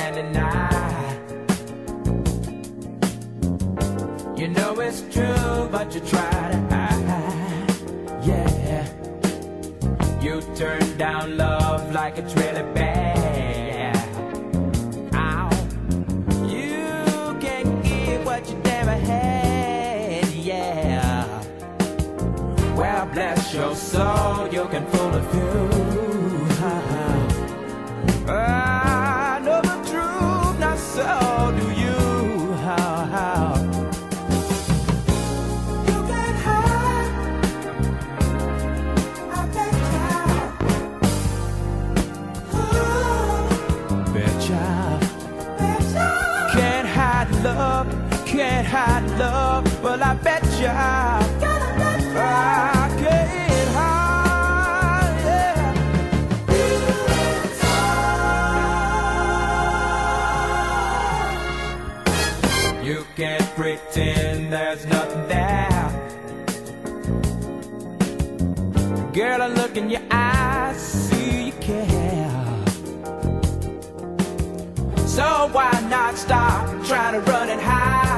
can't deny. You know it's true, but you try to hide. Yeah, you turn down love like it's really bad. Ow. You can't give what you never had. Yeah. Well, bless your soul, you can fool a few. I know the truth, not so do you. You get high, I bet Betcha. ya. Can't hide love, can't hide love. Well, I betcha. I can't hide, yeah. You can't pretend there's nothing there. Girl, I look in your eyes, see you care. So why not stop trying to run and hide?